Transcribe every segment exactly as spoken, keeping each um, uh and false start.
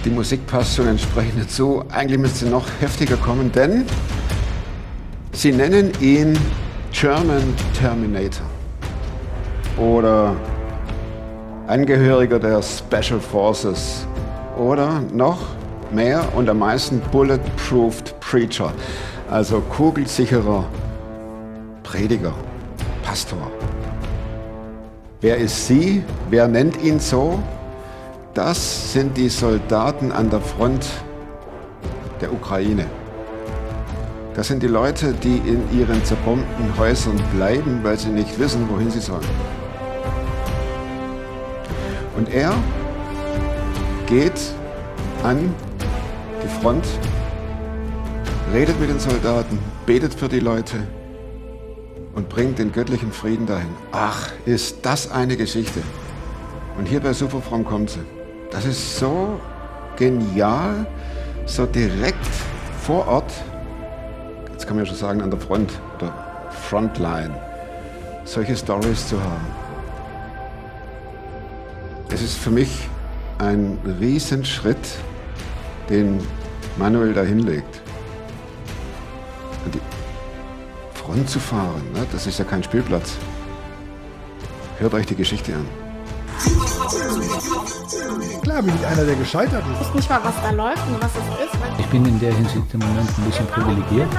Die Musik passt schon entsprechend dazu. Eigentlich müsste sie noch heftiger kommen, denn sie nennen ihn German Terminator oder Angehöriger der Special Forces oder noch mehr und am meisten Bulletproofed Preacher, also kugelsicherer Prediger, Pastor. Wer ist sie? Wer nennt ihn so? Das sind die Soldaten an der Front der Ukraine. Das sind die Leute, die in ihren zerbombten Häusern bleiben, weil sie nicht wissen, wohin sie sollen. Und er geht an die Front, redet mit den Soldaten, betet für die Leute und bringt den göttlichen Frieden dahin. Ach, ist das eine Geschichte. Und hier bei Superfromm kommt sie. Das ist so genial, so direkt vor Ort, jetzt kann man ja schon sagen an der Front oder Frontline, solche Stories zu haben. Es ist für mich ein Riesenschritt, den Manuel da hinlegt. An die Front zu fahren, ne? Das ist ja kein Spielplatz. Hört euch die Geschichte an. Klar bin ich einer, der gescheitert ist. Ich weiß nicht mal, was da läuft und was es ist. Ich bin in der Hinsicht im Moment ein bisschen privilegiert.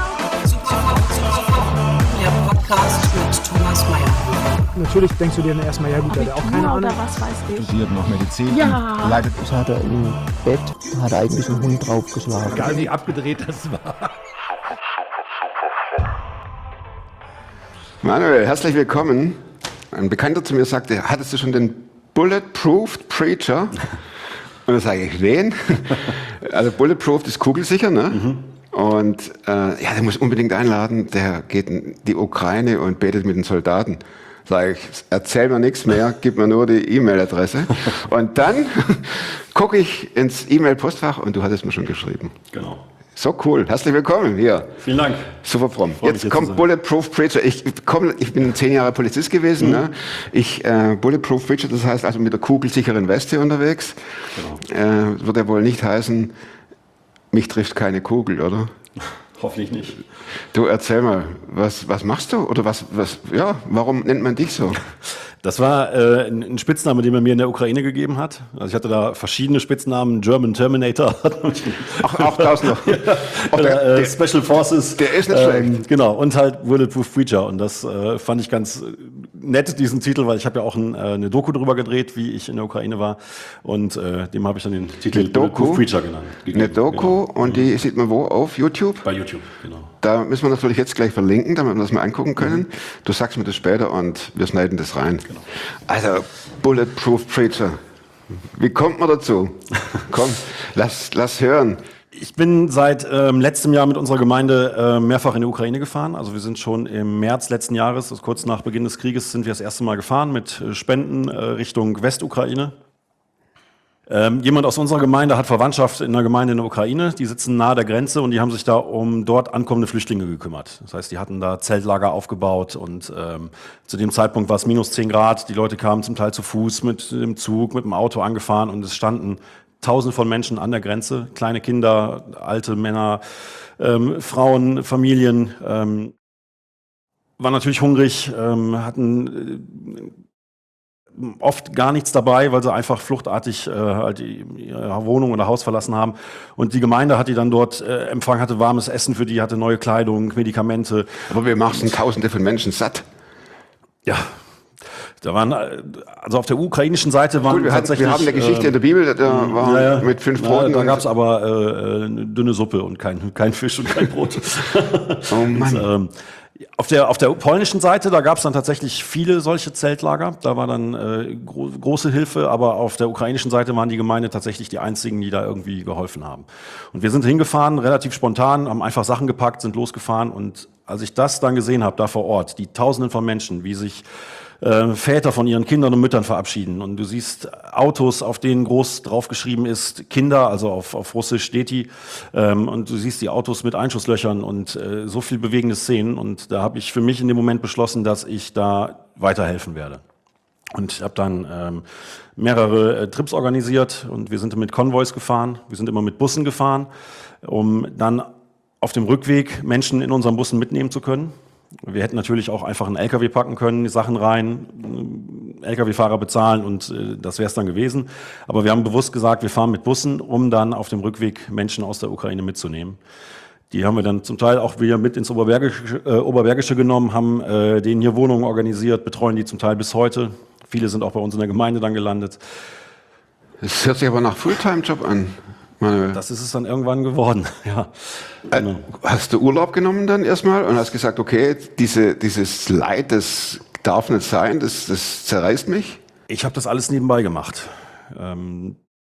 Der Podcast mit Thomas Mayer. Natürlich denkst du dir dann erstmal, ja gut, der hat auch keine Ahnung. Oder was weiß ich. Studiert noch Medizin. Ja. Leidet. Das hat er im Bett, hat eigentlich einen Hund draufgeschlagen. Egal wie abgedreht das war. Manuel, herzlich willkommen. Ein Bekannter zu mir sagte, hattest du schon den Bulletproofed Preacher? Und dann sage ich, wen? Also Bulletproof ist kugelsicher, ne? Mhm. Und äh, ja, der muss unbedingt einladen, der geht in die Ukraine und betet mit den Soldaten. Sage ich, erzähl mir nichts mehr, gib mir nur die E-Mail-Adresse. Und dann gucke ich ins E-Mail-Postfach und du hattest mir schon geschrieben. Genau. So cool, herzlich willkommen hier. Vielen Dank. Superfromm. Jetzt, jetzt kommt Bulletproof Preacher. Ich, komm, ich bin zehn Jahre Polizist gewesen. Mhm. Ne? Ich äh, Bulletproof Preacher, das heißt also mit der kugelsicheren Weste unterwegs. Genau. Äh, wird ja wohl nicht heißen, mich trifft keine Kugel, oder? Hoffentlich nicht. Du erzähl mal, was, was machst du? Oder was, was, ja, warum nennt man dich so? Das war äh, ein Spitzname, den man mir in der Ukraine gegeben hat. Also ich hatte da verschiedene Spitznamen. German Terminator. Ach, auch das noch. Ja, auch der, äh, der, Special Forces. Der ist nicht ähm, schlecht. Genau, und halt Bulletproof Preacher. Und das äh, fand ich ganz nett, diesen Titel, weil ich habe ja auch ein, äh, eine Doku drüber gedreht, wie ich in der Ukraine war. Und äh, dem habe ich dann den Titel eine Doku, Bulletproof Preacher genannt. Gegeben. Eine Doku, genau. Und die sieht man wo? Auf YouTube? Bei YouTube, genau. Da müssen wir natürlich jetzt gleich verlinken, damit wir das mal angucken können. Mhm. Du sagst mir das später und wir schneiden das rein. Genau. Also, Bulletproof Preacher. Wie kommt man dazu? Komm, lass, lass hören. Ich bin seit ähm, letztem Jahr mit unserer Gemeinde äh, mehrfach in die Ukraine gefahren. Also wir sind schon im März letzten Jahres, also kurz nach Beginn des Krieges, sind wir das erste Mal gefahren mit äh, Spenden äh, Richtung Westukraine. Ähm, jemand aus unserer Gemeinde hat Verwandtschaft in der Gemeinde in der Ukraine. Die sitzen nahe der Grenze und die haben sich da um dort ankommende Flüchtlinge gekümmert. Das heißt, die hatten da Zeltlager aufgebaut und ähm, zu dem Zeitpunkt war es minus zehn Grad. Die Leute kamen zum Teil zu Fuß, mit dem Zug, mit dem Auto angefahren und es standen Tausende von Menschen an der Grenze. Kleine Kinder, alte Männer, ähm, Frauen, Familien, ähm, waren natürlich hungrig, ähm, hatten äh, oft gar nichts dabei, weil sie einfach fluchtartig äh, halt ihre Wohnung oder Haus verlassen haben. Und die Gemeinde hat die dann dort äh, empfangen, hatte warmes Essen für die, hatte neue Kleidung, Medikamente. Aber wir machen Tausende von Menschen satt. Ja, da waren, also auf der ukrainischen Seite waren Gut, wir tatsächlich... Hatten, wir haben eine Geschichte äh, in der Bibel, da war naja, mit fünf Broten. Da gab es aber äh, eine dünne Suppe und kein, kein Fisch und kein Brot. Oh Mann. Und, ähm, Auf der, auf der polnischen Seite, da gab es dann tatsächlich viele solche Zeltlager. Da war dann äh, gro- große Hilfe, aber auf der ukrainischen Seite waren die Gemeinde tatsächlich die einzigen, die da irgendwie geholfen haben. Und wir sind hingefahren, relativ spontan, haben einfach Sachen gepackt, sind losgefahren. Und als ich das dann gesehen habe, da vor Ort, die Tausenden von Menschen, wie sich äh, Väter von ihren Kindern und Müttern verabschieden. Und du siehst Autos, auf denen groß draufgeschrieben ist Kinder, also auf, auf Russisch steht die. Ähm, und du siehst die Autos mit Einschusslöchern und äh, so viel bewegende Szenen. Und da habe ich für mich in dem Moment beschlossen, dass ich da weiterhelfen werde. Und ich habe dann ähm, mehrere äh, Trips organisiert und wir sind mit Konvois gefahren, wir sind immer mit Bussen gefahren, um dann auf dem Rückweg Menschen in unseren Bussen mitnehmen zu können. Wir hätten natürlich auch einfach einen L K W packen können, die Sachen rein, L K W-Fahrer bezahlen und äh, das wäre es dann gewesen. Aber wir haben bewusst gesagt, wir fahren mit Bussen, um dann auf dem Rückweg Menschen aus der Ukraine mitzunehmen. Die haben wir dann zum Teil auch wieder mit ins Oberbergische, äh, Oberbergische genommen, haben äh, denen hier Wohnungen organisiert, betreuen die zum Teil bis heute. Viele sind auch bei uns in der Gemeinde dann gelandet. Das hört sich aber nach Fulltime-Job an, Manuel. Das ist es dann irgendwann geworden, ja. Genau. Äh, hast du Urlaub genommen dann erstmal und hast gesagt, okay, diese, dieses Leid, das darf nicht sein, das, das zerreißt mich? Ich habe das alles nebenbei gemacht. Ähm,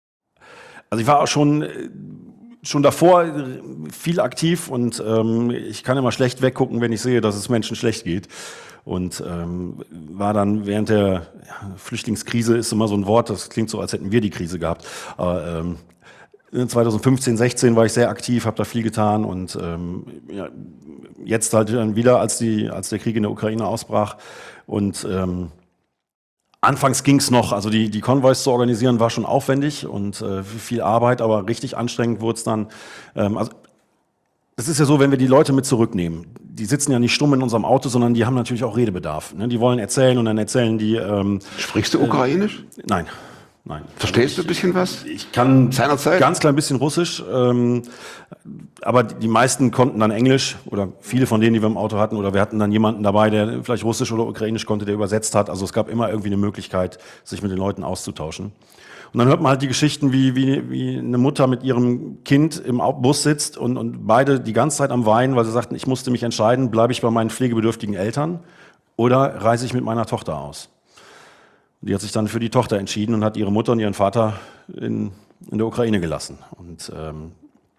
also ich war auch schon, schon davor viel aktiv und ähm, ich kann immer schlecht weggucken, wenn ich sehe, dass es Menschen schlecht geht. Und ähm, war dann während der ja, Flüchtlingskrise, ist immer so ein Wort, das klingt so, als hätten wir die Krise gehabt. Aber ähm, zwanzig fünfzehn, sechzehn war ich sehr aktiv, habe da viel getan und ähm, ja, jetzt halt dann wieder, als, die, als der Krieg in der Ukraine ausbrach. Und ähm, anfangs ging es noch, also die, die Konvois zu organisieren war schon aufwendig und äh, viel Arbeit, aber richtig anstrengend wurde es dann. Ähm, also, das ist ja so, wenn wir die Leute mit zurücknehmen. Die sitzen ja nicht stumm in unserem Auto, sondern die haben natürlich auch Redebedarf. Ne? Die wollen erzählen und dann erzählen die. Ähm, Sprichst du Ukrainisch? Äh, nein, nein. Verstehst du ein bisschen was? Ich kann Seinerzeit? ganz klein bisschen Russisch, ähm, aber die meisten konnten dann Englisch oder viele von denen, die wir im Auto hatten, oder wir hatten dann jemanden dabei, der vielleicht Russisch oder Ukrainisch konnte, der übersetzt hat. Also es gab immer irgendwie eine Möglichkeit, sich mit den Leuten auszutauschen. Und dann hört man halt die Geschichten, wie, wie, wie eine Mutter mit ihrem Kind im Bus sitzt und, und beide die ganze Zeit am Weinen, weil sie sagten, ich musste mich entscheiden, bleibe ich bei meinen pflegebedürftigen Eltern oder reise ich mit meiner Tochter aus. Die hat sich dann für die Tochter entschieden und hat ihre Mutter und ihren Vater in, in der Ukraine gelassen. Und ähm,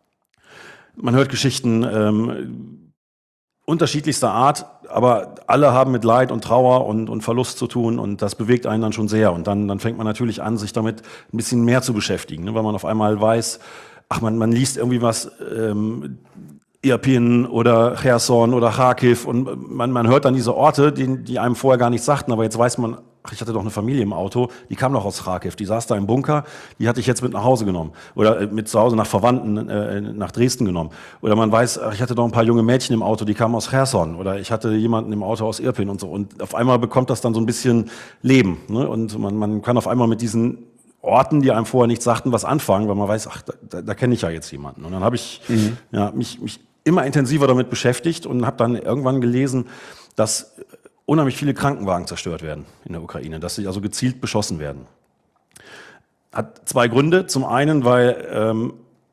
man hört Geschichten ähm, unterschiedlichster Art, aber alle haben mit Leid und Trauer und, und Verlust zu tun und das bewegt einen dann schon sehr. Und dann, dann fängt man natürlich an, sich damit ein bisschen mehr zu beschäftigen, ne? Weil man auf einmal weiß, ach man, man liest irgendwie was, ähm, Irpin oder Cherson oder Kharkiv und man, man hört dann diese Orte, die, die einem vorher gar nichts sagten, aber jetzt weiß man, ach, ich hatte doch eine Familie im Auto, die kam doch aus Kharkiv, die saß da im Bunker, die hatte ich jetzt mit nach Hause genommen oder äh, mit zu Hause nach Verwandten äh, nach Dresden genommen. Oder man weiß, ach, ich hatte doch ein paar junge Mädchen im Auto, die kamen aus Cherson oder ich hatte jemanden im Auto aus Irpin und so. Und auf einmal bekommt das dann so ein bisschen Leben, ne? Und man, man kann auf einmal mit diesen Orten, die einem vorher nichts sagten, was anfangen, weil man weiß, ach, da, da, da kenne ich ja jetzt jemanden. Und dann habe ich mhm. ja, mich, mich immer intensiver damit beschäftigt und habe dann irgendwann gelesen, dass unheimlich viele Krankenwagen zerstört werden in der Ukraine, dass sie also gezielt beschossen werden. Hat zwei Gründe. Zum einen, weil ähm,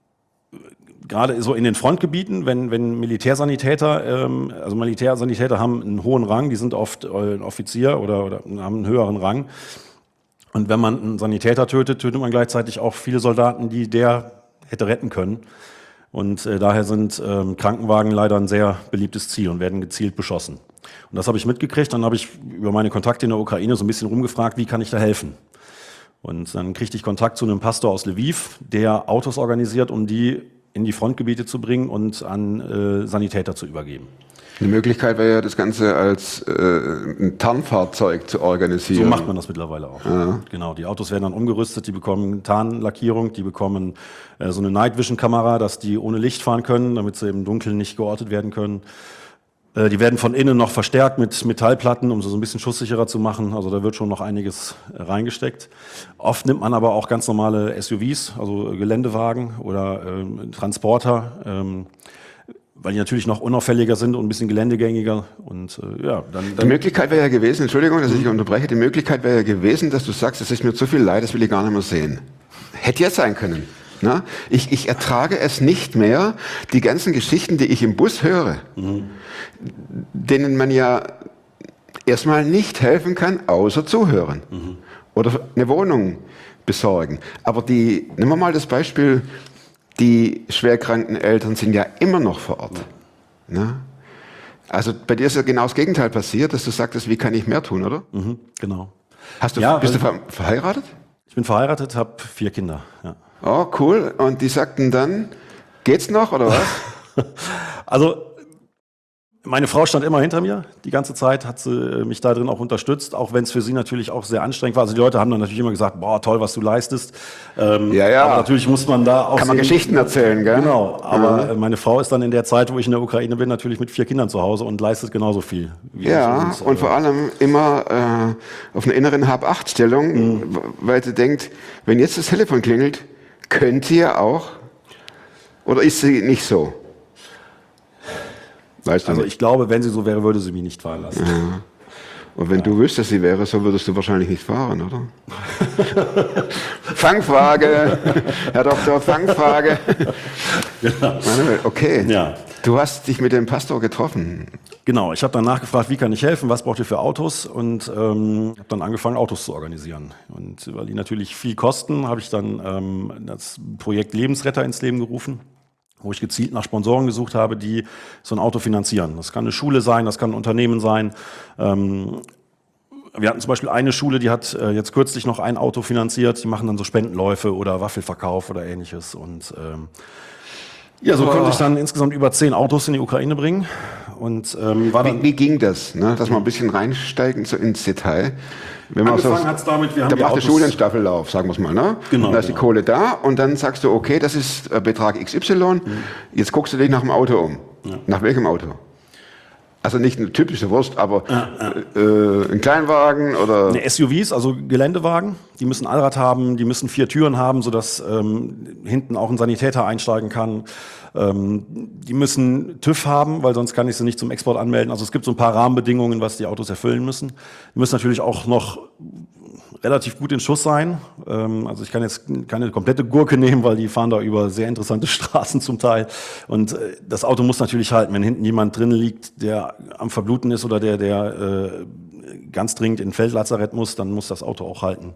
gerade so in den Frontgebieten, wenn, wenn Militärsanitäter, ähm, also Militärsanitäter haben einen hohen Rang, die sind oft äh, Offizier oder, oder haben einen höheren Rang. Und wenn man einen Sanitäter tötet, tötet man gleichzeitig auch viele Soldaten, die der hätte retten können. Und äh, daher sind ähm, Krankenwagen leider ein sehr beliebtes Ziel und werden gezielt beschossen. Und das habe ich mitgekriegt. Dann habe ich über meine Kontakte in der Ukraine so ein bisschen rumgefragt, wie kann ich da helfen? Und dann kriegte ich Kontakt zu einem Pastor aus Lviv, der Autos organisiert, um die in die Frontgebiete zu bringen und an äh, Sanitäter zu übergeben. Die Möglichkeit wäre ja, das Ganze als äh, ein Tarnfahrzeug zu organisieren. So macht man das mittlerweile auch. Ja. Genau, die Autos werden dann umgerüstet, die bekommen Tarnlackierung, die bekommen äh, so eine Night-Vision-Kamera, dass die ohne Licht fahren können, damit sie im Dunkeln nicht geortet werden können. Äh, die werden von innen noch verstärkt mit Metallplatten, um sie so ein bisschen schusssicherer zu machen. Also da wird schon noch einiges äh, reingesteckt. Oft nimmt man aber auch ganz normale S U Vs, also Geländewagen oder äh, Transporter, ähm, weil die natürlich noch unauffälliger sind und ein bisschen geländegängiger. Und äh, ja, dann, dann die Möglichkeit wäre ja gewesen, Entschuldigung, dass ich dich unterbreche, die Möglichkeit wäre ja gewesen, dass du sagst, es ist mir zu viel leid, das will ich gar nicht mehr sehen. Hätte jetzt sein können. Na? Ich, ich ertrage es nicht mehr, die ganzen Geschichten, die ich im Bus höre, mhm. denen man ja erstmal nicht helfen kann, außer zuhören. Mhm. Oder eine Wohnung besorgen. Aber die, nehmen wir mal das Beispiel, die schwerkranken Eltern sind ja immer noch vor Ort. Ja. Ne? Also bei dir ist ja genau das Gegenteil passiert, dass du sagtest, wie kann ich mehr tun, oder? Mhm, genau. Hast du, ja, bist du ver verheiratet? Ich bin verheiratet, habe vier Kinder. Ja. Oh, cool. Und die sagten dann, geht's noch oder was? Also Meine Frau stand immer hinter mir, die ganze Zeit hat sie mich da drin auch unterstützt, auch wenn es für sie natürlich auch sehr anstrengend war. Also die Leute haben dann natürlich immer gesagt, boah, toll, was du leistest. Ähm, Ja, ja. Aber natürlich muss man da auch Kann man sehen- Geschichten erzählen, gell? Genau, aber äh, meine Frau ist dann in der Zeit, wo ich in der Ukraine bin, natürlich mit vier Kindern zu Hause und leistet genauso viel wie Ja, ich. und vor allem immer äh, auf einer inneren Hab-Acht-Stellung, Mhm. weil sie denkt, wenn jetzt das Telefon klingelt, könnt ihr auch, oder ist sie nicht so? Weißt du Also nicht? ich glaube, wenn sie so wäre, würde sie mich nicht fahren lassen. Und wenn du wüsstest, sie wäre so, würdest du wahrscheinlich nicht fahren, oder? Fangfrage, Herr Doktor, Fangfrage. Manuel, okay. Ja. Du hast dich mit dem Pastor getroffen. Genau, ich habe dann nachgefragt, wie kann ich helfen, was braucht ihr für Autos und ähm, habe dann angefangen, Autos zu organisieren. Und weil die natürlich viel kosten, habe ich dann ähm, das Projekt Lebensretter ins Leben gerufen, wo ich gezielt nach Sponsoren gesucht habe, die so ein Auto finanzieren. Das kann eine Schule sein, das kann ein Unternehmen sein. Ähm, wir hatten zum Beispiel eine Schule, die hat äh, jetzt kürzlich noch ein Auto finanziert. Die machen dann so Spendenläufe oder Waffelverkauf oder ähnliches. Und ähm, ja, so konnte ich dann insgesamt über zehn Autos in die Ukraine bringen. Und ähm, war dann Wie, wie ging das? Ne? Dass wir ein bisschen reinsteigen so ins Detail. Wenn man Angefangen so, hat's damit, wir haben da die macht die Autos- Schule einen Staffellauf, sagen wir es mal. Ne? Genau, Da ist genau. die Kohle da und dann sagst du, okay, das ist äh, Betrag X Y. Jetzt guckst du dich nach dem Auto um. Nach welchem Auto? Also nicht eine typische Wurst, aber Äh, ein Kleinwagen oder... Ne, S U Vs, also Geländewagen, die müssen Allrad haben, die müssen vier Türen haben, sodass ähm, hinten auch ein Sanitäter einsteigen kann. Ähm, die müssen TÜV haben, weil sonst kann ich sie nicht zum Export anmelden. Also es gibt so ein paar Rahmenbedingungen, was die Autos erfüllen müssen. Die müssen natürlich auch noch relativ gut in Schuss sein. Ähm, also ich kann jetzt keine komplette Gurke nehmen, weil die fahren da über sehr interessante Straßen zum Teil. Und äh, das Auto muss natürlich halten. Wenn hinten jemand drin liegt, der am Verbluten ist oder der, der äh, ganz dringend in ein Feldlazarett muss, dann muss das Auto auch halten.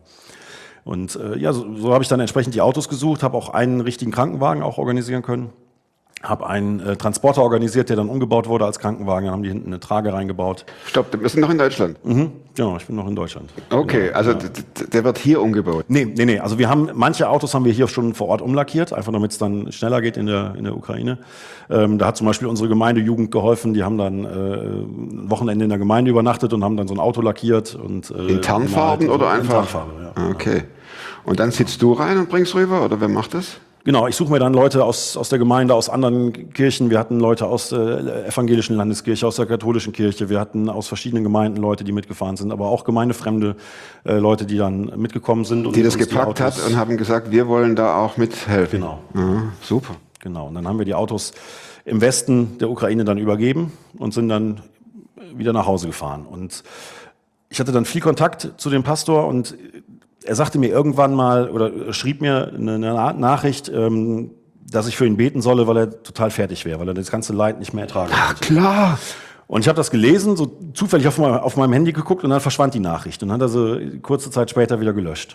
Und äh, ja, so, so habe ich dann entsprechend die Autos gesucht, habe auch einen richtigen Krankenwagen auch organisieren können. Habe einen äh, Transporter organisiert, der dann umgebaut wurde als Krankenwagen. Dann haben die hinten eine Trage reingebaut. Stopp, wir sind noch in Deutschland. Mhm. Genau, ich bin noch in Deutschland. Okay, also d- d- der wird hier umgebaut. Nee, nee, nee. Also wir haben, manche Autos haben wir hier schon vor Ort umlackiert, einfach damit es dann schneller geht in der, in der Ukraine. Ähm, da hat zum Beispiel unsere Gemeindejugend geholfen, die haben dann äh, ein Wochenende in der Gemeinde übernachtet und haben dann so ein Auto lackiert. Und, äh, In Tarnfarben gemalt. oder In einfach? Tarnfarbe, ja. Okay. Und dann sitzt du rein und bringst rüber, oder wer macht das? Genau, ich suche mir dann Leute aus, aus der Gemeinde, aus anderen Kirchen. Wir hatten Leute aus der evangelischen Landeskirche, aus der katholischen Kirche. Wir hatten aus verschiedenen Gemeinden Leute, die mitgefahren sind, aber auch gemeindefremde äh, Leute, die dann mitgekommen sind. Und Die das uns gepackt hat Autos- und haben gesagt, wir wollen da auch mithelfen. Genau. Ja, super. Genau, und dann haben wir die Autos im Westen der Ukraine dann übergeben und sind dann wieder nach Hause gefahren. Und ich hatte dann viel Kontakt zu dem Pastor und er sagte mir irgendwann mal oder schrieb mir eine, eine Nachricht, ähm, dass ich für ihn beten solle, weil er total fertig wäre, weil er das ganze Leid nicht mehr ertragen konnte. Klar. Und ich habe das gelesen, so zufällig auf, mein, auf meinem Handy geguckt und dann verschwand die Nachricht und dann hat er sie kurze Zeit später wieder gelöscht.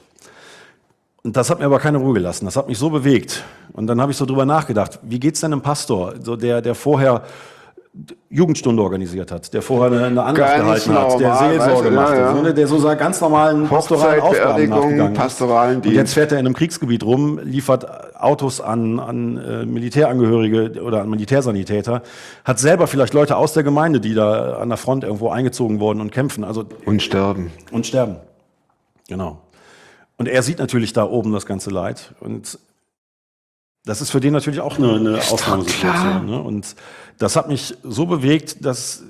Und das hat mir aber keine Ruhe gelassen. Das hat mich so bewegt. Und dann habe ich so drüber nachgedacht, wie geht's denn einem Pastor, so der, der vorher Jugendstunde organisiert hat, der vorher eine, eine Andacht Ganz gehalten hat, der normal, Seelsorge weißt du, machte, ja, ja. so, ne, der so seinen ganz normalen pastoralen Hochzeit, Aufgaben Beerdigung, nachgegangen ist. pastoralen Und Dienst. jetzt fährt er in einem Kriegsgebiet rum, liefert Autos an, an äh, Militärangehörige oder an Militärsanitäter, hat selber vielleicht Leute aus der Gemeinde, die da an der Front irgendwo eingezogen wurden und kämpfen, also Und sterben. und sterben. Genau. Und er sieht natürlich da oben das ganze Leid. Und das ist für den natürlich auch eine, eine klar. Ausnahmesituation. Ne? Und das hat mich so bewegt, dass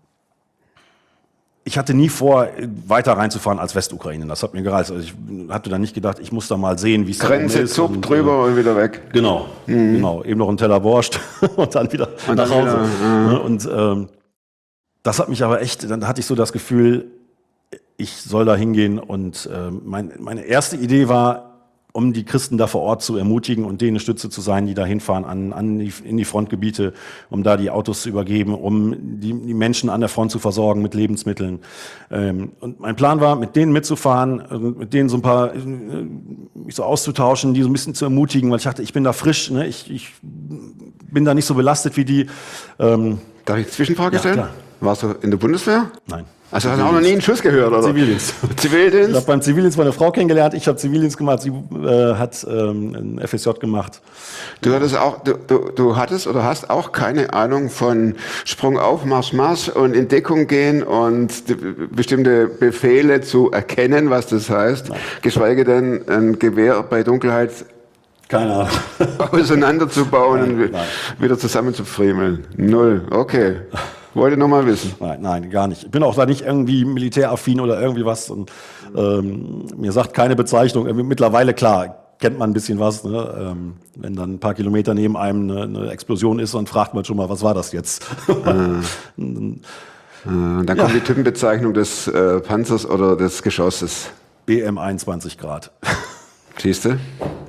ich hatte nie vor, weiter reinzufahren als Westukraine. Das hat mir gereizt. Also ich hatte dann nicht gedacht, ich muss da mal sehen, wie es da oben Grenze, ist. Zupp, und, drüber und wieder weg. Genau, genau. Eben noch ein Teller Borscht und dann wieder Und nach dann Hause. wieder, Ne? Und ähm, das hat mich aber echt, dann hatte ich so das Gefühl, ich soll da hingehen. Und ähm, mein, meine erste Idee war, um die Christen da vor Ort zu ermutigen und denen eine Stütze zu sein, die da hinfahren an, an die, in die Frontgebiete, um da die Autos zu übergeben, um die, die Menschen an der Front zu versorgen mit Lebensmitteln. Ähm, und mein Plan war, mit denen mitzufahren, und mit denen so ein paar, äh, mich so auszutauschen, die so ein bisschen zu ermutigen, weil ich dachte, ich bin da frisch, ne? ich, ich bin da nicht so belastet wie die. Ähm, Darf ich Zwischenfrage ja, stellen? klar. Warst du in der Bundeswehr? Nein. Also hast du auch noch nie einen Schuss gehört, oder? Zivildienst. Zivildienst? Ich habe beim Zivildienst meine Frau kennengelernt, ich habe Zivildienst gemacht, sie äh, hat ähm, ein F S J gemacht. Du hattest auch, du, du, du hattest oder hast auch keine Ahnung von Sprung auf, Marsch, Marsch und in Deckung gehen und die, bestimmte Befehle zu erkennen, was das heißt, Nein. geschweige denn ein Gewehr bei Dunkelheit Keine Ahnung. auseinanderzubauen nein, und nein. wieder zusammenzufriemeln. Null, okay. Wollte noch mal wissen. Nein, nein, gar nicht. Ich bin auch da nicht irgendwie militäraffin oder irgendwie was. Und, ähm, mir sagt keine Bezeichnung. Mittlerweile, klar, kennt man ein bisschen was. Ne? Ähm, wenn dann ein paar Kilometer neben einem eine, eine Explosion ist, dann fragt man schon mal, was war das jetzt? Ah. Und dann ja. kommt die Typenbezeichnung des äh, Panzers oder des Geschosses. B M einundzwanzig Grad. Siehst du?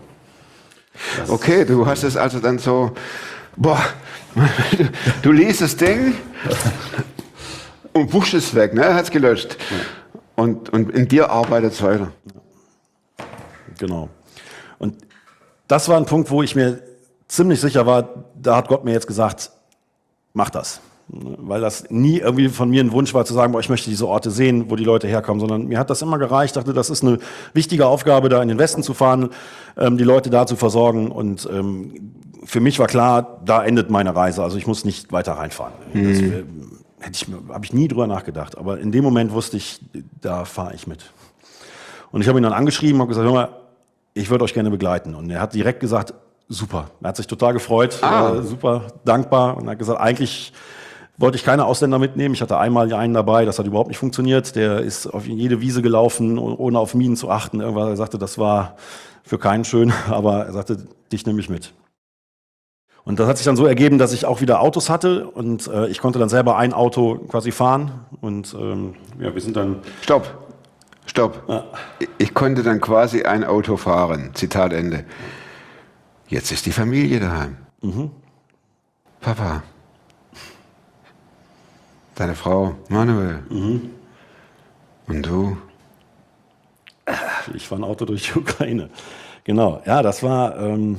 Okay, du hast es also dann so... Boah, du, du liest das Ding und wuschst es weg, ne? Hat's gelöscht. Und, und in dir arbeitet es weiter. Genau. Und das war ein Punkt, wo ich mir ziemlich sicher war, da hat Gott mir jetzt gesagt, mach das. Weil das nie irgendwie von mir ein Wunsch war zu sagen, boah, ich möchte diese Orte sehen, wo die Leute herkommen, sondern mir hat das immer gereicht. Ich dachte, das ist eine wichtige Aufgabe, da in den Westen zu fahren, ähm, die Leute da zu versorgen. Und ähm, für mich war klar, da endet meine Reise. Also ich muss nicht weiter reinfahren. Mhm. Das äh, hätte ich, habe ich nie drüber nachgedacht. Aber in dem Moment wusste ich, da fahre ich mit. Und ich habe ihn dann angeschrieben und gesagt, hör mal, ich würde euch gerne begleiten. Und er hat direkt gesagt, super. Er hat sich total gefreut, ah. äh, super dankbar und hat gesagt, eigentlich wollte ich keine Ausländer mitnehmen. Ich hatte einmal einen dabei, das hat überhaupt nicht funktioniert. Der ist auf jede Wiese gelaufen, ohne auf Minen zu achten. Irgendwann er sagte, das war für keinen schön, aber er sagte, dich nehme ich mit. Und das hat sich dann so ergeben, dass ich auch wieder Autos hatte und äh, ich konnte dann selber ein Auto quasi fahren. Und ähm, ja, wir sind dann... Stopp, stopp. Ja. Ich konnte dann quasi ein Auto fahren. Zitat Ende. Jetzt ist die Familie daheim. Mhm. Papa. Deine Frau, Manuel. Mhm. Und du? Ich fahre ein Auto durch die Ukraine. Genau, ja, das war... Ähm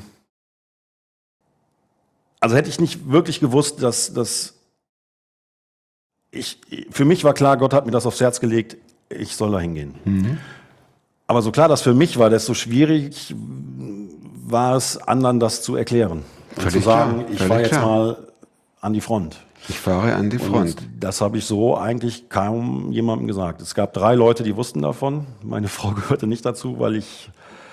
also hätte ich nicht wirklich gewusst, dass, dass ich... Für mich war klar, Gott hat mir das aufs Herz gelegt, ich soll da hingehen. Mhm. Aber so klar das für mich war, desto schwierig war es, anderen das zu erklären. Und zu sagen, klar, ich fahre jetzt mal an die Front. Ich fahre an die Front. Und das habe ich so eigentlich kaum jemandem gesagt. Es gab drei Leute, die wussten davon. Meine Frau gehörte nicht dazu, weil ich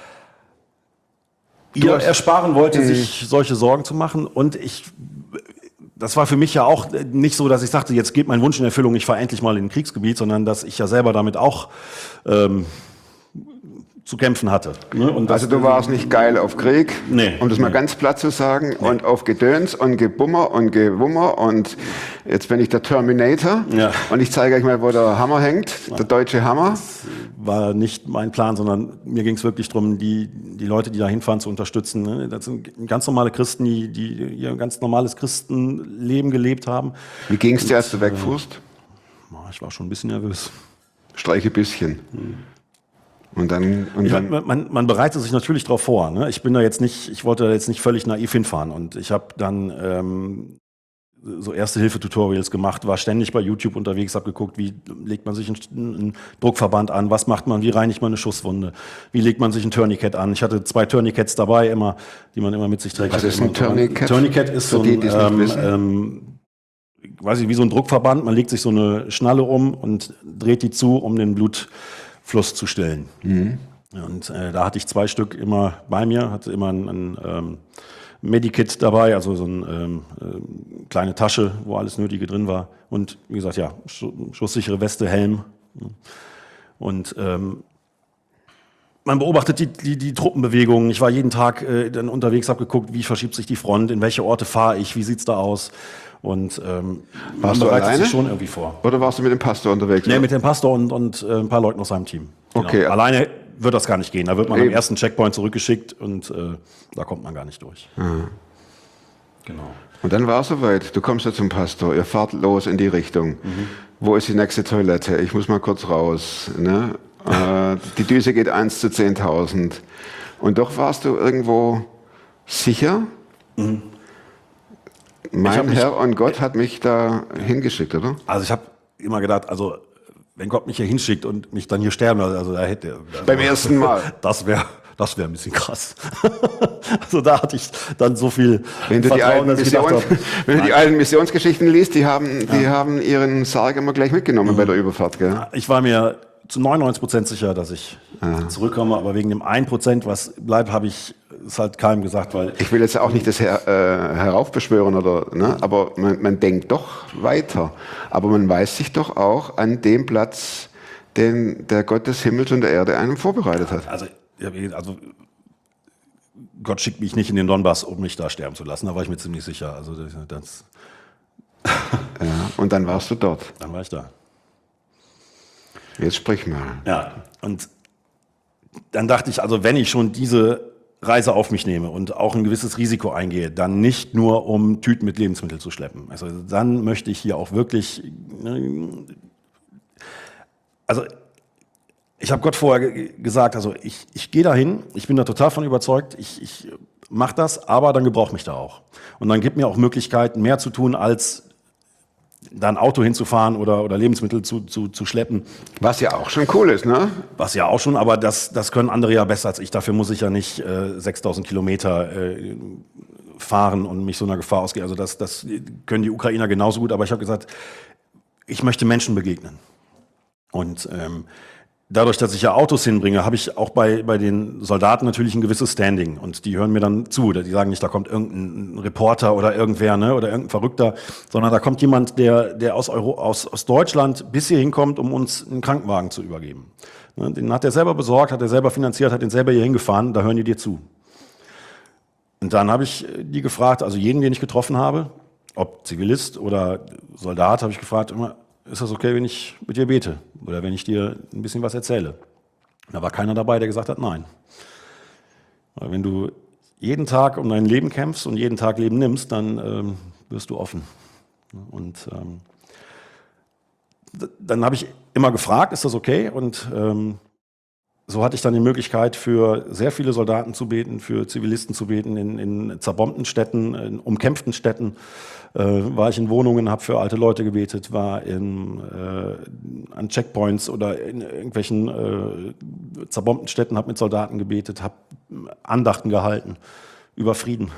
ihr ersparen wollte, sich solche Sorgen zu machen. Und ich, das war für mich ja auch nicht so, dass ich sagte, jetzt geht mein Wunsch in Erfüllung, ich fahre endlich mal in ein Kriegsgebiet, sondern dass ich ja selber damit auch ähm, zu kämpfen hatte. Ne? Und also du warst nicht geil auf Krieg, nee, um das nee. mal ganz platt zu sagen, nee. und auf Gedöns und Gebummer und Gewummer und jetzt bin ich der Terminator ja. und ich zeige euch mal, wo der Hammer hängt, ja. der deutsche Hammer. Das war nicht mein Plan, sondern mir ging es wirklich darum, die, die Leute, die da hinfahren, zu unterstützen. Ne? Das sind ganz normale Christen, die, die ihr ganz normales Christenleben gelebt haben. Wie ging es dir, als du wegfuhrst? Äh, ich war schon ein bisschen nervös. Streiche bisschen. Hm. Und dann, und ich, dann man, man bereitet sich natürlich darauf vor. Ne? Ich bin da jetzt nicht, ich wollte da jetzt nicht völlig naiv hinfahren. Und ich habe dann ähm, so Erste-Hilfe-Tutorials gemacht, war ständig bei YouTube unterwegs, habe geguckt, wie legt man sich einen, einen Druckverband an, was macht man, wie reinigt man eine Schusswunde, wie legt man sich ein Tourniquet an. Ich hatte zwei Tourniquets dabei, immer, die man immer mit sich trägt. Was ist ein Tourniquet? Tourniquet ist so ein, ähm, ähm, weiß ich, wie so ein Druckverband. Man legt sich so eine Schnalle um und dreht die zu, um den Blutfluss zu stillen. Mhm. Und äh, da hatte ich zwei Stück immer bei mir, hatte immer ein, ein ähm, Medikit dabei, also so eine ähm, äh, kleine Tasche, wo alles Nötige drin war. Und wie gesagt, ja, sch schusssichere Weste, Helm. Und ähm, man beobachtet die, die, die Truppenbewegungen. Ich war jeden Tag äh, dann unterwegs, habe geguckt, wie verschiebt sich die Front, in welche Orte fahre ich, wie sieht's da aus. Und ähm, warst man du bereitet alleine? sich schon irgendwie vor. Oder warst du mit dem Pastor unterwegs? Nee, oder? mit dem Pastor und, und äh, ein paar Leuten aus seinem Team. Genau. Okay. Alleine wird das gar nicht gehen. Da wird man Eben. am ersten Checkpoint zurückgeschickt und äh, da kommt man gar nicht durch. Mhm. Genau. Und dann war es soweit. Du kommst ja zum Pastor, ihr fahrt los in die Richtung. Mhm. Wo ist die nächste Toilette? Ich muss mal kurz raus. Ne? äh, die Düse geht eins zu zehntausend. Und doch warst du irgendwo sicher. Mhm. mein mich, Herr und Gott hat mich da hingeschickt, oder? Also ich habe immer gedacht, also wenn Gott mich hier hinschickt und mich dann hier sterben lässt, also da hätte also, Beim ersten Mal. Das wäre das wäre ein bisschen krass. Also da hatte ich dann so viel Wenn du, die Vertrauen, alten, dass ich gedacht Mission, habe, wenn du die alten Missionsgeschichten liest, die haben, die Ja. haben ihren Sarg immer gleich mitgenommen bei der Überfahrt. Gell? ich war mir zu neunundneunzig Prozent sicher, dass ich zurückkomme, aber wegen dem ein Prozent, was bleibt, habe ich es halt keinem gesagt, weil Ich will jetzt auch nicht das her, äh, heraufbeschwören, oder, ne? aber man, man denkt doch weiter. Aber man weiß sich doch auch an dem Platz, den der Gott des Himmels und der Erde einem vorbereitet hat. Also, ja, also Gott schickt mich nicht in den Donbass, um mich da sterben zu lassen. Da war ich mir ziemlich sicher. Also das, das, Ja, und dann warst du dort. dann war ich da. Jetzt sprich mal. Ja, und dann dachte ich, also wenn ich schon diese Reise auf mich nehme und auch ein gewisses Risiko eingehe, dann nicht nur, um Tüten mit Lebensmitteln zu schleppen. Also dann möchte ich hier auch wirklich, also ich habe Gott vorher ge- gesagt, also ich, ich gehe dahin, ich bin da total von überzeugt, ich, ich mache das, aber dann gebraucht mich da auch. Und dann gibt mir auch Möglichkeiten, mehr zu tun, als da ein Auto hinzufahren oder, oder Lebensmittel zu, zu, zu schleppen. Was ja auch schon cool ist, ne? Was ja auch schon, aber das, das können andere ja besser als ich. Dafür muss ich ja nicht äh, sechstausend Kilometer äh, fahren und mich so einer Gefahr ausgehen. Also das, das können die Ukrainer genauso gut. Aber ich habe gesagt, ich möchte Menschen begegnen. Und ähm, dadurch, dass ich ja Autos hinbringe, habe ich auch bei, bei den Soldaten natürlich ein gewisses Standing. Und die hören mir dann zu. Die sagen nicht, da kommt irgendein Reporter oder irgendwer, ne, oder irgendein Verrückter, sondern da kommt jemand, der, der aus, Euro, aus, aus Deutschland bis hier hinkommt, um uns einen Krankenwagen zu übergeben. Ne, den hat er selber besorgt, hat er selber finanziert, hat den selber hier hingefahren, da hören die dir zu. Und dann habe ich die gefragt, also jeden, den ich getroffen habe, ob Zivilist oder Soldat, habe ich gefragt, immer, ist das okay, wenn ich mit dir bete oder wenn ich dir ein bisschen was erzähle? Da war keiner dabei, der gesagt hat, nein. Weil wenn du jeden Tag um dein Leben kämpfst und jeden Tag Leben nimmst, dann ähm, wirst du offen. Und ähm, d- dann habe ich immer gefragt, ist das okay? Und ähm, so hatte ich dann die Möglichkeit, für sehr viele Soldaten zu beten, für Zivilisten zu beten, in, in zerbombten Städten, in umkämpften Städten. Äh, war ich in Wohnungen, habe für alte Leute gebetet, war in, äh, an Checkpoints oder in irgendwelchen äh, zerbombten Städten, habe mit Soldaten gebetet, habe Andachten gehalten über Frieden.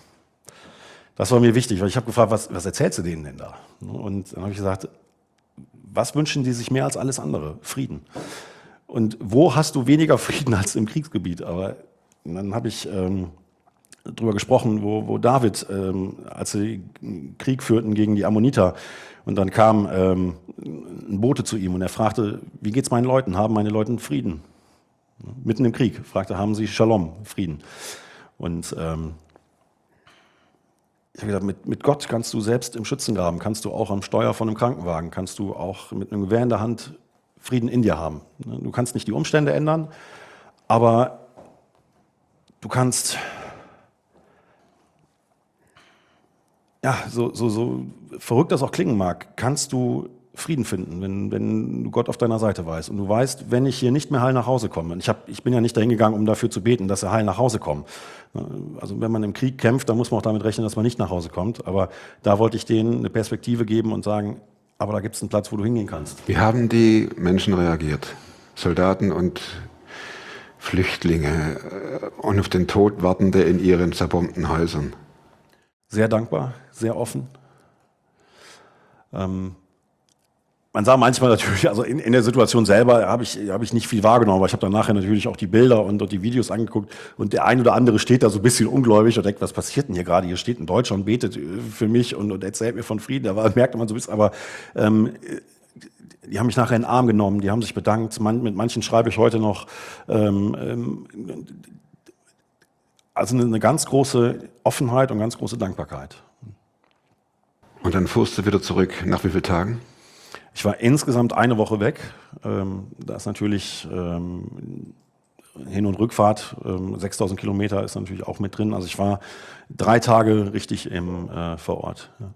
Das war mir wichtig, weil ich habe gefragt, was, was erzählst du denen denn da? Und dann habe ich gesagt, was wünschen die sich mehr als alles andere? Frieden. Und wo hast du weniger Frieden als im Kriegsgebiet? Aber dann habe ich ähm, darüber gesprochen, wo, wo David, ähm, als sie Krieg führten gegen die Ammoniter, und dann kam ähm, ein Bote zu ihm und er fragte, wie geht's meinen Leuten? Haben meine Leute Frieden? Mitten im Krieg fragte, haben sie Shalom, Frieden? Und ähm, ich habe gesagt, mit, mit Gott kannst du selbst im Schützengraben, kannst du auch am Steuer von einem Krankenwagen, kannst du auch mit einem Gewehr in der Hand Frieden in dir haben. Du kannst nicht die Umstände ändern, aber du kannst, ja, so, so, so verrückt das auch klingen mag, kannst du Frieden finden, wenn, wenn du Gott auf deiner Seite weißt. Und du weißt, wenn ich hier nicht mehr heil nach Hause komme, und ich, hab, ich bin ja nicht dahin gegangen, um dafür zu beten, dass er heil nach Hause kommt. Also wenn man im Krieg kämpft, dann muss man auch damit rechnen, dass man nicht nach Hause kommt. Aber da wollte ich denen eine Perspektive geben und sagen, aber da gibt es einen Platz, wo du hingehen kannst. Wie haben die Menschen reagiert? Soldaten und Flüchtlinge äh, und auf den Tod Wartende in ihren zerbombten Häusern? Sehr dankbar, sehr offen. Ähm, man sah manchmal natürlich, also in, in der Situation selber habe ich, hab ich nicht viel wahrgenommen, aber ich habe dann nachher natürlich auch die Bilder und, und die Videos angeguckt und der ein oder andere steht da so ein bisschen ungläubig und denkt, was passiert denn hier gerade? Hier steht ein Deutscher und betet für mich und, und erzählt mir von Frieden. Da war, merkte man so ein bisschen, aber ähm, die haben mich nachher in den Arm genommen, die haben sich bedankt. Man, mit manchen schreibe ich heute noch. Ähm, ähm, also eine, eine ganz große Offenheit und ganz große Dankbarkeit. Und dann fuhrst du wieder zurück. Nach wie vielen Tagen? Ich war insgesamt eine Woche weg. Ähm, da ist natürlich ähm, Hin- und Rückfahrt, ähm, sechstausend Kilometer ist natürlich auch mit drin. Also ich war drei Tage richtig im, äh, vor Ort. Ja.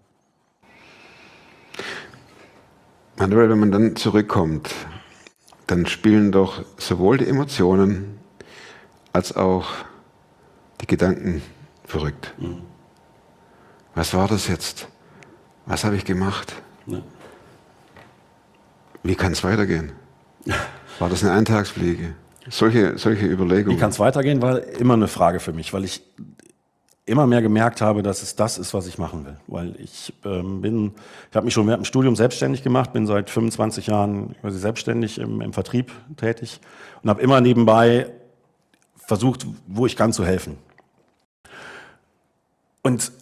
Manuel, wenn man dann zurückkommt, dann spielen doch sowohl die Emotionen als auch die Gedanken verrückt. Mhm. was war das jetzt? Was habe ich gemacht? Ja. Wie kann es weitergehen? War das eine Eintagsfliege? Solche, solche Überlegungen. Wie kann es weitergehen, war immer eine Frage für mich, weil ich immer mehr gemerkt habe, dass es das ist, was ich machen will. Weil ich ähm, bin, ich habe mich schon während dem Studium selbstständig gemacht, bin seit fünfundzwanzig Jahren quasi selbstständig im, im Vertrieb tätig und habe immer nebenbei versucht, wo ich kann, zu helfen. Und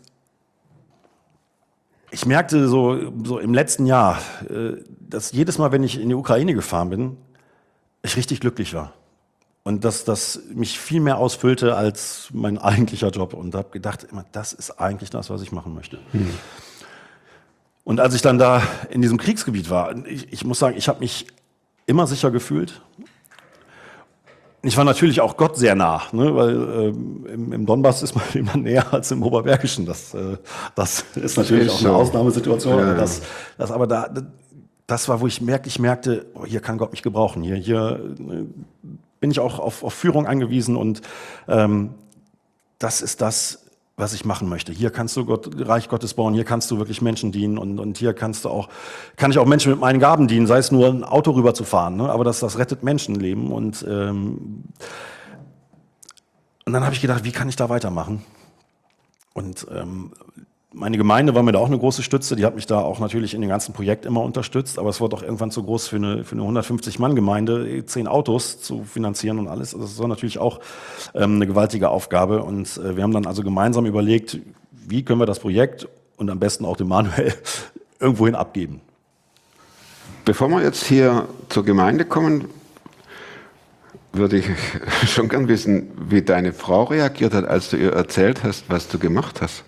ich merkte so, so im letzten Jahr, äh, dass jedes Mal, wenn ich in die Ukraine gefahren bin, ich richtig glücklich war. Und dass das mich viel mehr ausfüllte als mein eigentlicher Job. Und habe gedacht, immer, das ist eigentlich das, was ich machen möchte. Hm. Und als ich dann da in diesem Kriegsgebiet war, ich, ich muss sagen, ich habe mich immer sicher gefühlt. Ich war natürlich auch Gott sehr nah, ne, weil ähm, im, im Donbass ist man immer näher als im Oberbergischen. Das, äh, das ist natürlich ist auch so. eine Ausnahmesituation. Ja. Das, das aber da, das war, wo ich merkte, ich merkte, oh, hier kann Gott mich gebrauchen. Hier, hier äh, bin ich auch auf, auf Führung angewiesen und ähm, das ist das, was ich machen möchte. Hier kannst du Gott, Reich Gottes bauen, hier kannst du wirklich Menschen dienen und, und hier kannst du auch, kann ich auch Menschen mit meinen Gaben dienen, sei es nur ein Auto rüber zu fahren, ne? Aber das, das rettet Menschenleben und, ähm, und dann habe ich gedacht, wie kann ich da weitermachen? Und ähm, meine Gemeinde war mir da auch eine große Stütze, die hat mich da auch natürlich in dem ganzen Projekt immer unterstützt, aber es wurde auch irgendwann zu groß für eine, für eine hundertfünfzig-Mann-Gemeinde, zehn Autos zu finanzieren und alles. Also das war natürlich auch ähm, eine gewaltige Aufgabe und äh, wir haben dann also gemeinsam überlegt, wie können wir das Projekt und am besten auch den Manuel irgendwohin abgeben. Bevor wir jetzt hier zur Gemeinde kommen, würde ich schon gern wissen, wie deine Frau reagiert hat, als du ihr erzählt hast, was du gemacht hast.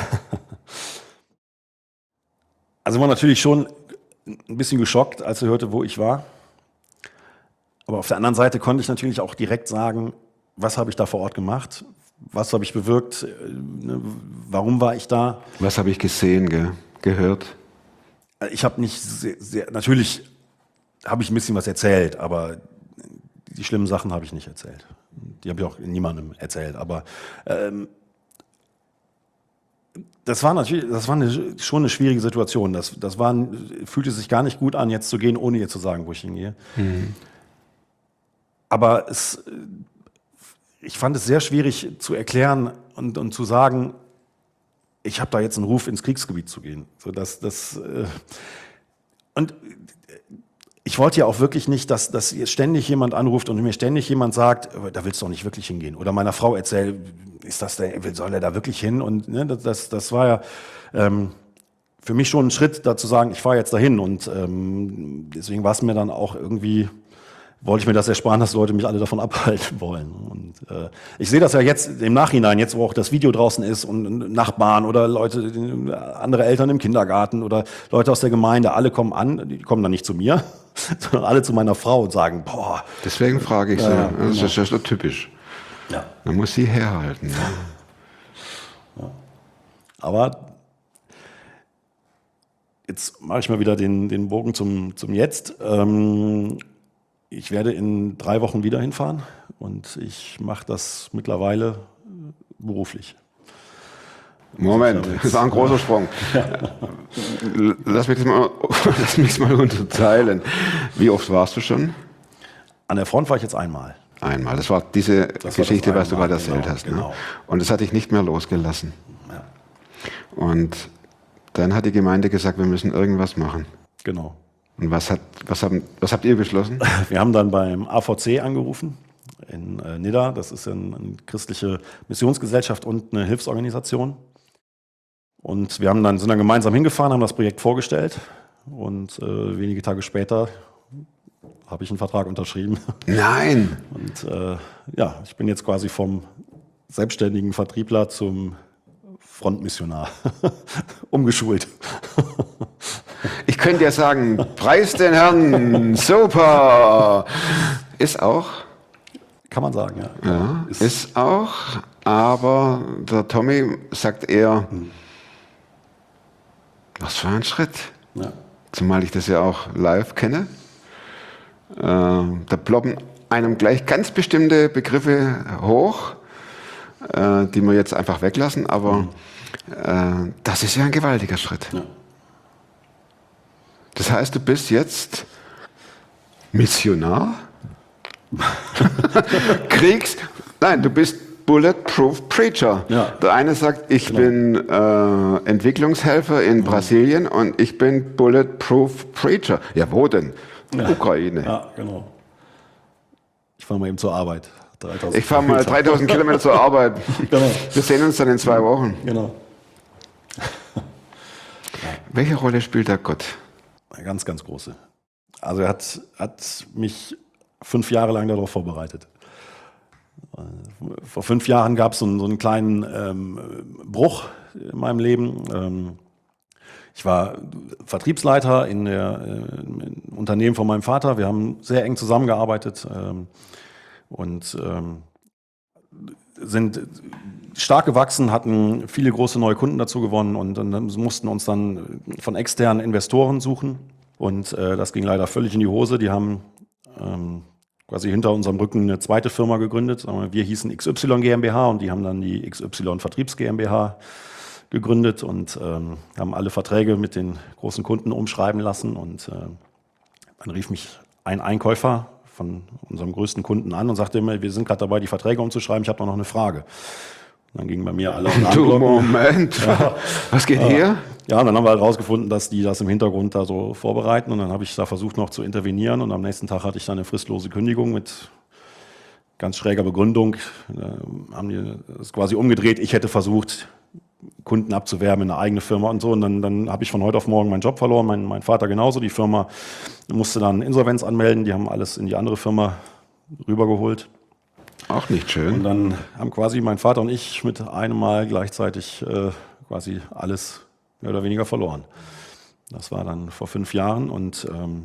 Also war natürlich schon ein bisschen geschockt, als sie hörte, wo ich war. Aber auf der anderen Seite konnte ich natürlich auch direkt sagen, was habe ich da vor Ort gemacht, was habe ich bewirkt, warum war ich da. Was habe ich gesehen, ge gehört? Ich habe nicht sehr, sehr, natürlich habe ich ein bisschen was erzählt, aber die schlimmen Sachen habe ich nicht erzählt. Die habe ich auch niemandem erzählt, aber ähm, Das war natürlich, das war eine, schon eine schwierige Situation. Das, das war, fühlte sich gar nicht gut an, jetzt zu gehen, ohne ihr zu sagen, wo ich hingehe. Mhm. Aber es, ich fand es sehr schwierig zu erklären und, und zu sagen, ich habe da jetzt einen Ruf, ins Kriegsgebiet zu gehen. So, dass, das, äh, und ich wollte ja auch wirklich nicht, dass, dass jetzt ständig jemand anruft und mir ständig jemand sagt, da willst du doch nicht wirklich hingehen. Oder meiner Frau erzählt, ist das der, soll er da wirklich hin? Und ne, das, das war ja ähm, für mich schon ein Schritt, da zu sagen, ich fahre jetzt dahin. Und ähm, deswegen war es mir dann auch irgendwie, wollte ich mir das ersparen, dass Leute mich alle davon abhalten wollen. Und äh, ich sehe das ja jetzt im Nachhinein, jetzt wo auch das Video draußen ist und Nachbarn oder Leute, andere Eltern im Kindergarten oder Leute aus der Gemeinde, alle kommen an, die kommen dann nicht zu mir, sondern alle zu meiner Frau und sagen, boah. Deswegen frage ich sie, ja, das genau. ist ja so typisch. Ja. Man muss sie herhalten. Ja. Ja. Aber jetzt mache ich mal wieder den, den Bogen zum, zum Jetzt. Ähm, ich werde in drei Wochen wieder hinfahren und ich mache das mittlerweile beruflich. Moment, das war ein großer Sprung. Lass mich das mal, lass mich das mal unterteilen. Wie oft warst du schon? An der Front war ich jetzt einmal. Einmal. Das war diese Das Geschichte, war das was du gerade einmal, erzählt genau, hast. genau. Ne? Und das hat dich nicht mehr losgelassen. Ja. Und dann hat die Gemeinde gesagt, wir müssen irgendwas machen. Genau. Und was, hat, was, haben, was habt ihr beschlossen? Wir haben dann beim A V C angerufen in äh, Nidda. Das ist eine, eine christliche Missionsgesellschaft und eine Hilfsorganisation. Und wir haben dann, sind dann gemeinsam hingefahren, haben das Projekt vorgestellt. Und äh, wenige Tage später habe ich einen Vertrag unterschrieben. Nein! Und äh, ja, ich bin jetzt quasi vom selbstständigen Vertriebler zum Frontmissionar umgeschult. Ich könnte ja sagen, preis den Herrn, super! Ist auch. Kann man sagen, ja. Ja, ist, ist auch, aber der Tommy sagt eher, hm. was für ein Schritt. Ja. Zumal ich das ja auch live kenne. Äh, da ploppen einem gleich ganz bestimmte Begriffe hoch, äh, die wir jetzt einfach weglassen, aber hm. Äh, das ist ja ein gewaltiger Schritt. Ja. Das heißt, du bist jetzt Missionar? Kriegs... Nein, du bist Bulletproof Preacher. Ja. Der eine sagt, ich Genau. bin äh, Entwicklungshelfer in Brasilien und ich bin Bulletproof Preacher. Ja, wo denn? Ja. Ukraine. Ja, genau. Ich fahre mal eben zur Arbeit. dreitausend Ich fahre mal dreitausend Kilometer zur Arbeit. Genau. Wir sehen uns dann in zwei Wochen. Genau. Welche Rolle spielt da Gott? Eine ganz, ganz große. Also er hat, hat mich fünf Jahre lang darauf vorbereitet. Vor fünf Jahren gab es so, so einen kleinen ähm, Bruch in meinem Leben. Ähm, ich war Vertriebsleiter in der, äh, im Unternehmen von meinem Vater. Wir haben sehr eng zusammengearbeitet ähm, und ähm, sind stark gewachsen, hatten viele große neue Kunden dazu gewonnen und, und dann mussten uns dann von externen Investoren suchen. Und äh, das ging leider völlig in die Hose. Die haben ähm, quasi hinter unserem Rücken eine zweite Firma gegründet. Wir hießen X Y GmbH und die haben dann die X Y Vertriebs GmbH gegründet und ähm, haben alle Verträge mit den großen Kunden umschreiben lassen. Und äh, dann rief mich ein Einkäufer von unserem größten Kunden an und sagte immer, wir sind gerade dabei, die Verträge umzuschreiben, ich habe noch eine Frage. Und dann gingen bei mir alle Du, Moment, Ja. was geht Ja. hier? Ja, und dann haben wir halt rausgefunden, dass die das im Hintergrund da so vorbereiten und dann habe ich da versucht noch zu intervenieren und am nächsten Tag hatte ich dann eine fristlose Kündigung mit ganz schräger Begründung. Da haben die das quasi umgedreht. Ich hätte versucht, Kunden abzuwerben in eine eigene Firma und so und dann, dann habe ich von heute auf morgen meinen Job verloren, mein, mein Vater genauso. Die Firma musste dann Insolvenz anmelden, die haben alles in die andere Firma rübergeholt. Auch nicht schön. Und dann haben quasi mein Vater und ich mit einem Mal gleichzeitig äh, quasi alles mehr oder weniger verloren. Das war dann vor fünf Jahren und ähm,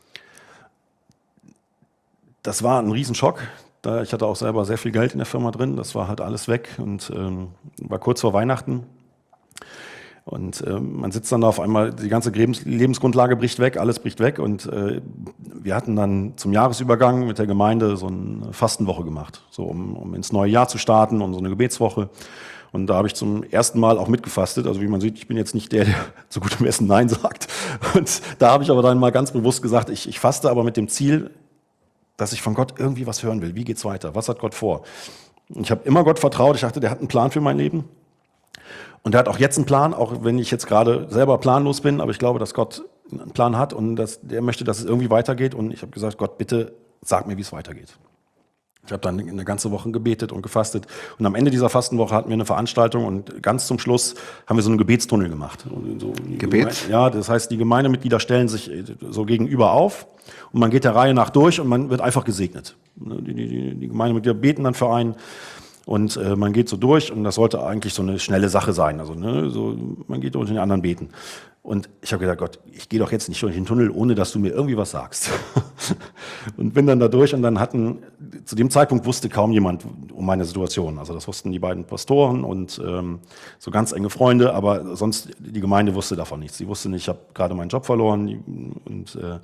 das war ein Riesenschock. Da, ich hatte auch selber sehr viel Geld in der Firma drin, das war halt alles weg und ähm, war kurz vor Weihnachten. Und äh, man sitzt dann da auf einmal, die ganze Lebens Lebensgrundlage bricht weg, alles bricht weg. Und äh, wir hatten dann zum Jahresübergang mit der Gemeinde so eine Fastenwoche gemacht, so um, um ins neue Jahr zu starten und so eine Gebetswoche. Und da habe ich zum ersten Mal auch mitgefastet. Also wie man sieht, ich bin jetzt nicht der, der zu gutem Essen Nein sagt. Und da habe ich aber dann mal ganz bewusst gesagt, ich, ich faste aber mit dem Ziel, dass ich von Gott irgendwie was hören will. Wie geht's weiter? Was hat Gott vor? Ich habe immer Gott vertraut. Ich dachte, der hat einen Plan für mein Leben. Und er hat auch jetzt einen Plan, auch wenn ich jetzt gerade selber planlos bin, aber ich glaube, dass Gott einen Plan hat und dass der möchte, dass es irgendwie weitergeht. Und ich habe gesagt, Gott, bitte sag mir, wie es weitergeht. Ich habe dann eine ganze Woche gebetet und gefastet. Und am Ende dieser Fastenwoche hatten wir eine Veranstaltung und ganz zum Schluss haben wir so einen Gebetstunnel gemacht. So Gebet? Ja, das heißt, die Gemeindemitglieder stellen sich so gegenüber auf und man geht der Reihe nach durch und man wird einfach gesegnet. Die, die, die Gemeindemitglieder beten dann für einen. Und äh, man geht so durch und das sollte eigentlich so eine schnelle Sache sein. Also ne, so, man geht durch den anderen beten. Und ich habe gedacht, Gott, ich gehe doch jetzt nicht durch den Tunnel, ohne dass du mir irgendwie was sagst. Und bin dann da durch und dann hatten, zu dem Zeitpunkt wusste kaum jemand um meine Situation. Also das wussten die beiden Pastoren und ähm, so ganz enge Freunde, aber sonst die Gemeinde wusste davon nichts. Sie wusste nicht, ich habe gerade meinen Job verloren und äh,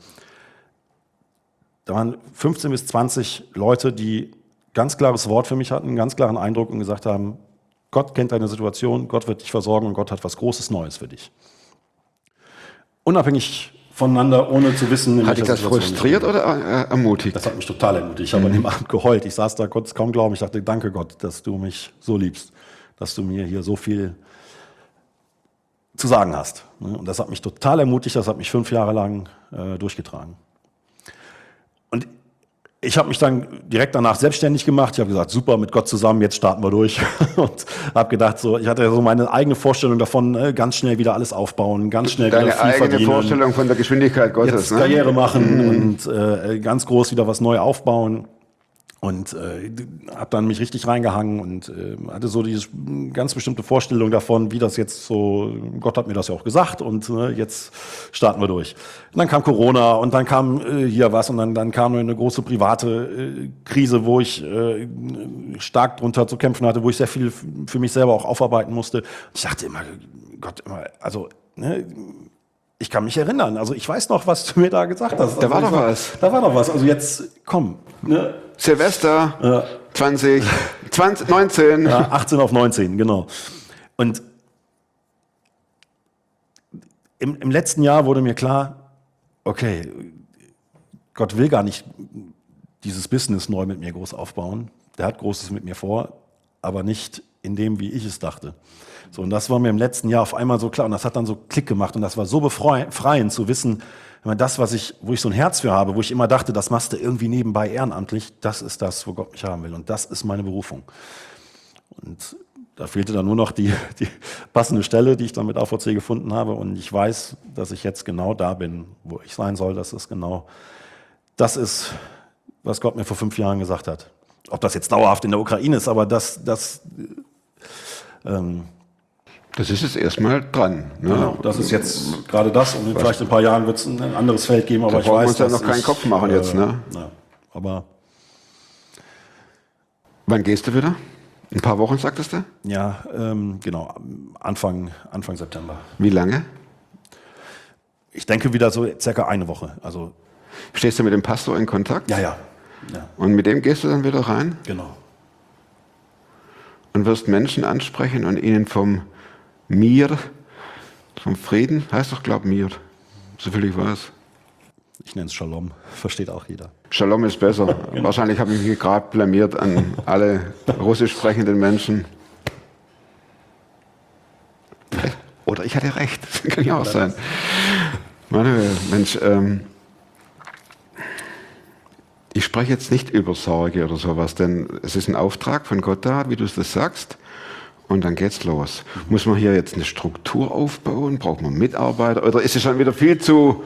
da waren fünfzehn bis zwanzig Leute, die ganz klares Wort für mich hatten, einen ganz klaren Eindruck und gesagt haben, Gott kennt deine Situation, Gott wird dich versorgen und Gott hat was Großes Neues für dich. Unabhängig voneinander, ohne zu wissen, in Hat dich welcher das Situation ich frustriert bin. oder äh, ermutigt? Das hat mich total ermutigt. Ich habe an dem Abend geheult. Ich saß da, konnte es kaum glauben. Ich dachte, danke Gott, dass du mich so liebst, dass du mir hier so viel zu sagen hast. Und das hat mich total ermutigt. Das hat mich fünf Jahre lang äh, durchgetragen. Und ich habe mich dann direkt danach selbstständig gemacht. Ich habe gesagt, super, mit Gott zusammen, jetzt starten wir durch. Und habe gedacht, so, ich hatte so meine eigene Vorstellung davon, äh, ganz schnell wieder alles aufbauen, ganz schnell Deine wieder viel eigene verdienen. Vorstellung von der Geschwindigkeit Gottes. Jetzt Ne? Karriere machen und äh, ganz groß wieder was neu aufbauen. Und äh, habe dann mich richtig reingehangen und äh, hatte so diese ganz bestimmte Vorstellung davon, wie das jetzt so, Gott hat mir das ja auch gesagt und äh, jetzt starten wir durch. Und dann kam Corona und dann kam äh, hier was und dann, dann kam eine große private äh, Krise, wo ich äh, stark drunter zu kämpfen hatte, wo ich sehr viel für mich selber auch aufarbeiten musste. Und ich dachte immer, Gott, immer, also, ne, ich kann mich erinnern, also ich weiß noch, was du mir da gesagt hast. Da also war doch war, was. Da war doch was, also jetzt komm. Ne? Silvester Ja. zwanzig, zwanzig, neunzehn. Ja, achtzehn auf neunzehn, genau. Und im, im letzten Jahr wurde mir klar, okay, Gott will gar nicht dieses Business neu mit mir groß aufbauen. Der hat Großes mit mir vor, aber nicht in dem, wie ich es dachte. So, und das war mir im letzten Jahr auf einmal so klar und das hat dann so Klick gemacht und das war so befreiend zu wissen, wenn man das, was ich, wo ich so ein Herz für habe, wo ich immer dachte, das machst du irgendwie nebenbei ehrenamtlich, das ist das, wo Gott mich haben will und das ist meine Berufung. Und da fehlte dann nur noch die, die passende Stelle, die ich dann mit A V C gefunden habe und ich weiß, dass ich jetzt genau da bin, wo ich sein soll, dass es genau das ist, was Gott mir vor fünf Jahren gesagt hat. Ob das jetzt dauerhaft in der Ukraine ist, aber das, das ähm, Das ist jetzt erstmal dran. Ne? Genau, das ist jetzt gerade das und vielleicht in ein paar Jahren wird es ein anderes Feld geben, aber da ich brauchen wir weiß, uns ja dass noch keinen ich, Kopf machen äh, jetzt. Ne? Ja, aber wann gehst du wieder? Ein paar Wochen, sagtest du? ja, ähm, genau, Anfang, Anfang September. Wie lange? Ich denke wieder so circa eine Woche. Also Stehst du mit dem Pastor in Kontakt? ja, ja, ja, Und mit dem gehst du dann wieder rein genau. und wirst Menschen ansprechen und ihnen vom Mir, vom Frieden, heißt doch, glaub Mir, soviel ich weiß. Ich nenne es Shalom, versteht auch jeder. Shalom ist besser. Genau. Wahrscheinlich habe ich mich gerade blamiert an alle russisch sprechenden Menschen. Oder ich hatte recht, das kann ja auch sein. Manuel, Mensch, ähm, ich spreche jetzt nicht über Sorge oder sowas, denn es ist ein Auftrag von Gott da, wie du es das sagst, und dann geht's los. Muss man hier jetzt eine Struktur aufbauen? Braucht man Mitarbeiter? Oder ist es schon wieder viel zu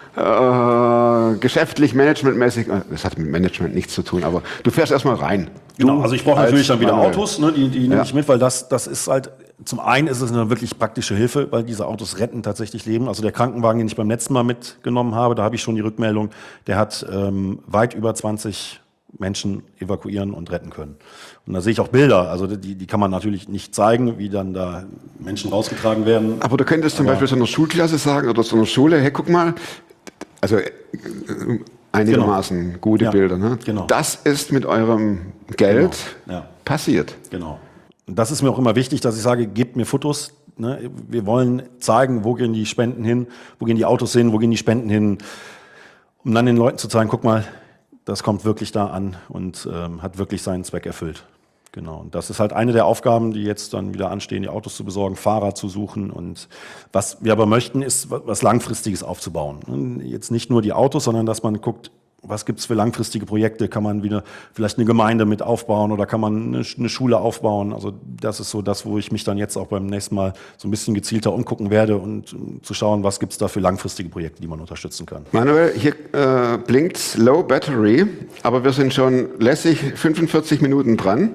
äh, geschäftlich, managementmäßig? Das hat mit Management nichts zu tun, aber du fährst erstmal rein. Du Genau, also ich brauche als natürlich dann wieder Manuel. Autos, ne, die, die nehme Ja. ich mit, weil das, das ist halt, zum einen ist es eine wirklich praktische Hilfe, weil diese Autos retten tatsächlich Leben. Also der Krankenwagen, den ich beim letzten Mal mitgenommen habe, da habe ich schon die Rückmeldung, der hat ähm, weit über zwanzig Menschen evakuieren und retten können. Und da sehe ich auch Bilder, also die, die kann man natürlich nicht zeigen, wie dann da Menschen rausgetragen werden. Aber du könntest zum Aber- Beispiel so einer Schulklasse sagen oder so einer Schule, hey, guck mal, also äh, einigermaßen gute Ja, Bilder. Ne? genau. Das ist mit eurem Geld Genau, ja. passiert. Genau. Und das ist mir auch immer wichtig, dass ich sage, gebt mir Fotos. Ne? Wir wollen zeigen, wo gehen die Spenden hin, wo gehen die Autos hin, wo gehen die Spenden hin, um dann den Leuten zu zeigen, guck mal, das kommt wirklich da an und ähm, hat wirklich seinen Zweck erfüllt. Genau. Und das ist halt eine der Aufgaben, die jetzt dann wieder anstehen, die Autos zu besorgen, Fahrer zu suchen. Und was wir aber möchten, ist was Langfristiges aufzubauen. Jetzt nicht nur die Autos, sondern dass man guckt, was gibt es für langfristige Projekte? Kann man wieder vielleicht eine Gemeinde mit aufbauen oder kann man eine, eine Schule aufbauen? Also das ist so das, wo ich mich dann jetzt auch beim nächsten Mal so ein bisschen gezielter umgucken werde und um zu schauen, was gibt es da für langfristige Projekte, die man unterstützen kann. Manuel, hier äh, blinkt Low Battery, aber wir sind schon lässig fünfundvierzig Minuten dran.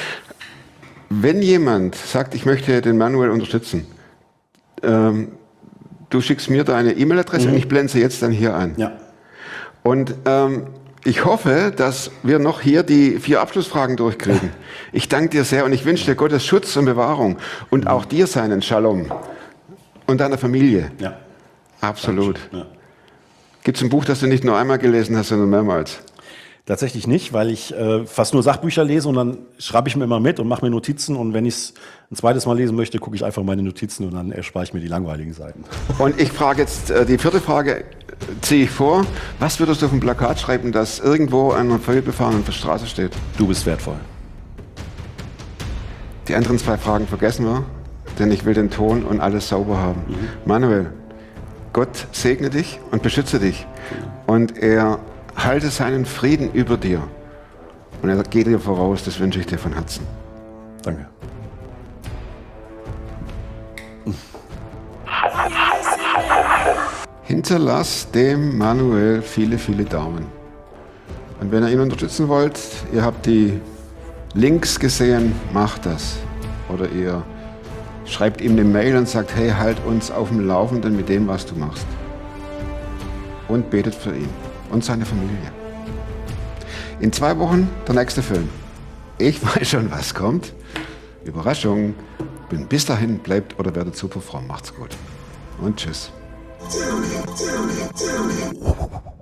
Wenn jemand sagt, ich möchte den Manuel unterstützen, ähm, du schickst mir deine E-Mail-Adresse Mhm. und ich blende sie jetzt dann hier ein. Ja. Und ähm, ich hoffe, dass wir noch hier die vier Abschlussfragen durchkriegen. Ich danke dir sehr und ich wünsche dir Gottes Schutz und Bewahrung und auch dir seinen Shalom und deiner Familie. Ja. Absolut. Ja. Gibt es ein Buch, das du nicht nur einmal gelesen hast, sondern mehrmals? Tatsächlich nicht, weil ich äh, fast nur Sachbücher lese und dann schreibe ich mir immer mit und mache mir Notizen und wenn ich es ein zweites Mal lesen möchte, gucke ich einfach meine Notizen und dann erspare ich mir die langweiligen Seiten. Und ich frage jetzt, äh, die vierte Frage äh, ziehe ich vor. Was würdest du auf ein Plakat schreiben, das irgendwo an einer vollbefahrenen Straße steht? Du bist wertvoll. Die anderen zwei Fragen vergessen wir, denn ich will den Ton und alles sauber haben. Mhm. Manuel, Gott segne dich und beschütze dich. Und er halte seinen Frieden über dir. Und er geht dir voraus, das wünsche ich dir von Herzen. Danke. Hinterlass dem Manuel viele, viele Daumen. Und wenn ihr ihn unterstützen wollt, ihr habt die Links gesehen, macht das. Oder ihr schreibt ihm eine Mail und sagt, hey, halt uns auf dem Laufenden mit dem, was du machst. Und betet für ihn und seine Familie. In zwei Wochen der nächste Film. Ich weiß schon, was kommt. Überraschung. Und bis dahin bleibt oder werdet super fromm. Macht's gut. Und tschüss.